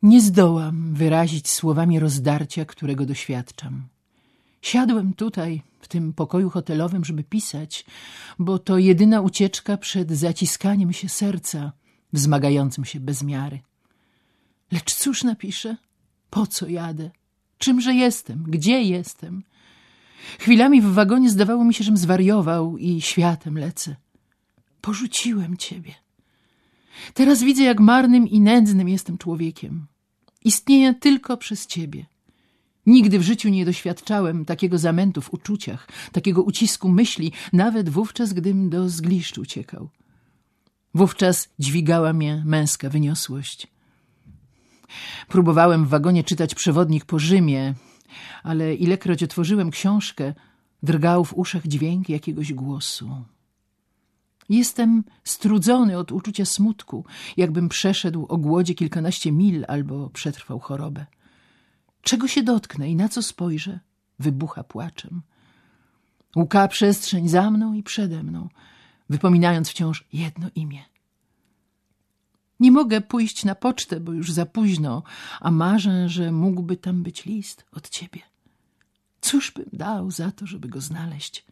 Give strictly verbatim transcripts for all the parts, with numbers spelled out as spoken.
Nie zdołam wyrazić słowami rozdarcia, którego doświadczam. Siadłem tutaj, w tym pokoju hotelowym, żeby pisać, bo to jedyna ucieczka przed zaciskaniem się serca, wzmagającym się bez miary. Lecz cóż napiszę? Po co jadę? Czymże jestem? Gdzie jestem? Chwilami w wagonie zdawało mi się, żem zwariował i światem lecę. Porzuciłem ciebie. Teraz widzę, jak marnym i nędznym jestem człowiekiem. Istnieję tylko przez ciebie. Nigdy w życiu nie doświadczałem takiego zamętu w uczuciach, takiego ucisku myśli, nawet wówczas, gdym do zgliszcz uciekał. Wówczas dźwigała mnie męska wyniosłość. Próbowałem w wagonie czytać przewodnik po Rzymie, ale ilekroć otworzyłem książkę, drgał w uszach dźwięk jakiegoś głosu. Jestem strudzony od uczucia smutku, jakbym przeszedł o głodzie kilkanaście mil albo przetrwał chorobę. Czego się dotknę i na co spojrzę? Wybucha płaczem. Łka przestrzeń za mną i przede mną, wypominając wciąż jedno imię. Nie mogę pójść na pocztę, bo już za późno, a marzę, że mógłby tam być list od ciebie. Cóż bym dał za to, żeby go znaleźć?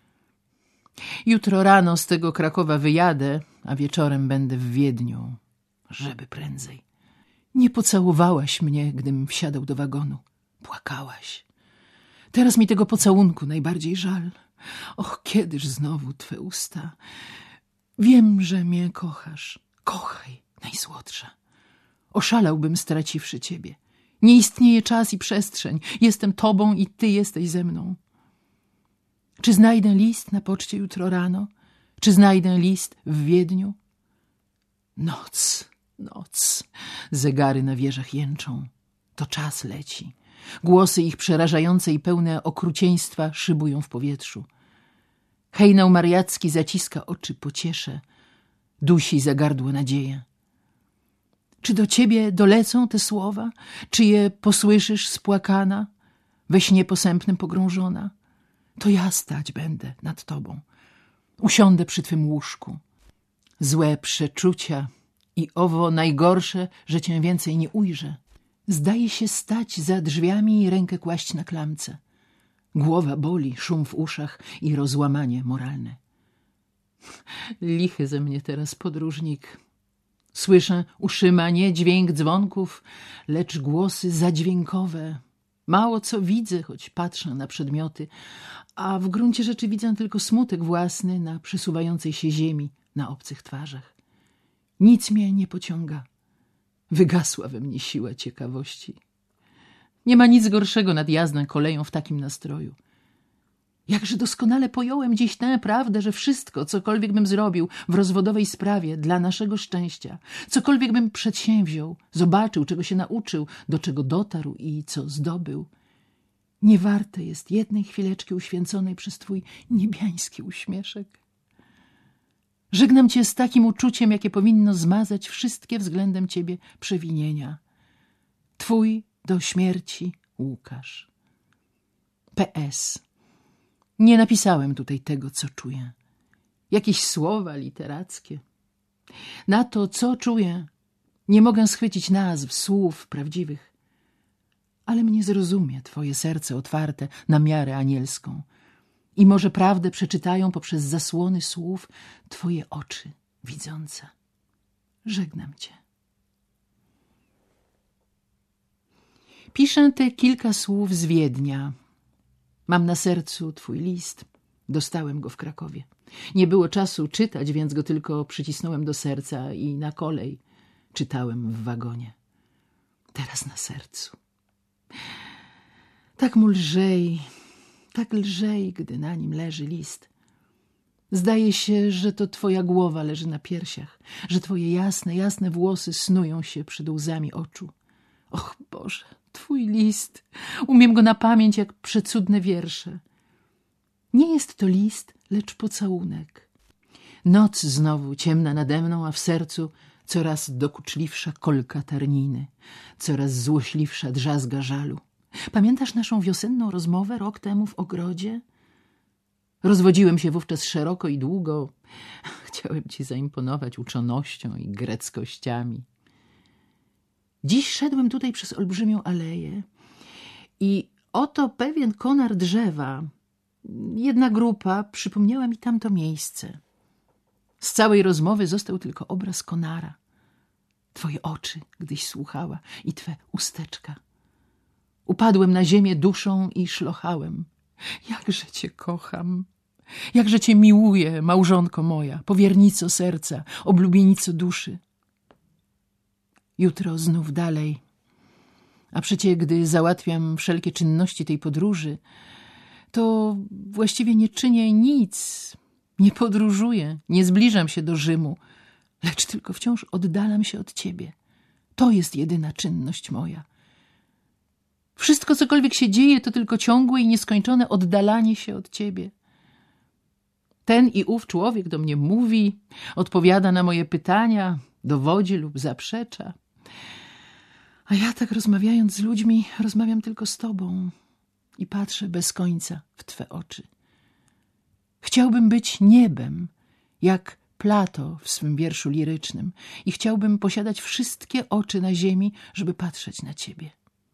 Jutro rano z tego Krakowa wyjadę, a wieczorem będę w Wiedniu, żeby prędzej. Nie pocałowałaś mnie, gdym wsiadał do wagonu. Płakałaś. Teraz mi tego pocałunku najbardziej żal. Och, kiedyż znowu twe usta. Wiem, że mnie kochasz. Kochaj, najsłodsza. Oszalałbym, straciwszy ciebie. Nie istnieje czas i przestrzeń. Jestem tobą i ty jesteś ze mną. Czy znajdę list na poczcie jutro rano? Czy znajdę list w Wiedniu? Noc, noc. Zegary na wieżach jęczą. To czas leci. Głosy ich przerażające i pełne okrucieństwa szybują w powietrzu. Hejnał mariacki zaciska oczy pociesze. Dusi za gardło nadzieję. Czy do ciebie dolecą te słowa? Czy je posłyszysz spłakana, we śnie posępnym pogrążona? To ja stać będę nad tobą. Usiądę przy twym łóżku. Złe przeczucia i owo najgorsze, że cię więcej nie ujrzę. Zdaje się stać za drzwiami i rękę kłaść na klamce. Głowa boli, szum w uszach i rozłamanie moralne. Lichy ze mnie teraz podróżnik. Słyszę uszyma nie dźwięk dzwonków, lecz głosy zadźwiękowe. Mało co widzę, choć patrzę na przedmioty, a w gruncie rzeczy widzę tylko smutek własny na przesuwającej się ziemi, na obcych twarzach. Nic mnie nie pociąga. Wygasła we mnie siła ciekawości. Nie ma nic gorszego nad jazdą koleją w takim nastroju. Jakże doskonale pojąłem dziś tę prawdę, że wszystko, cokolwiek bym zrobił w rozwodowej sprawie dla naszego szczęścia, cokolwiek bym przedsięwziął, zobaczył, czego się nauczył, do czego dotarł i co zdobył, nie warte jest jednej chwileczki uświęconej przez twój niebiański uśmieszek. Żegnam cię z takim uczuciem, jakie powinno zmazać wszystkie względem ciebie przewinienia. Twój do śmierci Łukasz. P S. Nie napisałem tutaj tego, co czuję. Jakieś słowa literackie. Na to, co czuję, nie mogę schwycić nazw, słów prawdziwych. Ale mnie zrozumie twoje serce otwarte na miarę anielską. I może prawdę przeczytają poprzez zasłony słów twoje oczy widzące. Żegnam cię. Piszę te kilka słów z Wiednia. Mam na sercu twój list. Dostałem go w Krakowie. Nie było czasu czytać, więc go tylko przycisnąłem do serca i na kolej czytałem w wagonie. Teraz na sercu. Tak mu lżej, tak lżej, gdy na nim leży list. Zdaje się, że to twoja głowa leży na piersiach, że twoje jasne, jasne włosy snują się przed łzami oczu. Och Boże, twój list. Umiem go na pamięć jak przecudne wiersze. Nie jest to list, lecz pocałunek. Noc znowu ciemna nade mną, a w sercu coraz dokuczliwsza kolka tarniny, coraz złośliwsza drzazga żalu. Pamiętasz naszą wiosenną rozmowę rok temu w ogrodzie? Rozwodziłem się wówczas szeroko i długo. Chciałem ci zaimponować uczonością i greckościami. Dziś szedłem tutaj przez olbrzymią aleję i oto pewien konar drzewa, jedna grupa, przypomniała mi tamto miejsce. Z całej rozmowy został tylko obraz konara. Twoje oczy, gdyś słuchała, i twe usteczka. Upadłem na ziemię duszą i szlochałem. Jakże cię kocham, jakże cię miłuję, małżonko moja, powiernico serca, oblubienico duszy. Jutro znów dalej. A przecie, gdy załatwiam wszelkie czynności tej podróży, to właściwie nie czynię nic, nie podróżuję, nie zbliżam się do Rzymu, lecz tylko wciąż oddalam się od ciebie. To jest jedyna czynność moja. Wszystko, cokolwiek się dzieje, to tylko ciągłe i nieskończone oddalanie się od ciebie. Ten i ów człowiek do mnie mówi, odpowiada na moje pytania, dowodzi lub zaprzecza. A ja tak rozmawiając z ludźmi, rozmawiam tylko z tobą i patrzę bez końca w twe oczy. Chciałbym być niebem, jak Plato w swym wierszu lirycznym, i chciałbym posiadać wszystkie oczy na ziemi, żeby patrzeć na ciebie.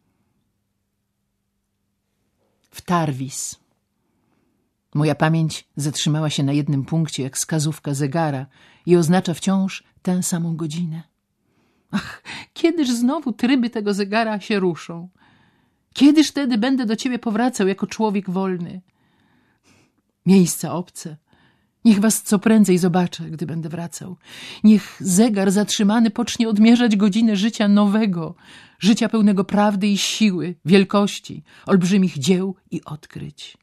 W Tarvis. Moja pamięć zatrzymała się na jednym punkcie, jak wskazówka zegara, i oznacza wciąż tę samą godzinę. Ach, kiedyż znowu tryby tego zegara się ruszą? Kiedyż wtedy będę do ciebie powracał jako człowiek wolny? Miejsca obce. Niech was co prędzej zobaczę, gdy będę wracał. Niech zegar zatrzymany pocznie odmierzać godzinę życia nowego, życia pełnego prawdy i siły, wielkości, olbrzymich dzieł i odkryć.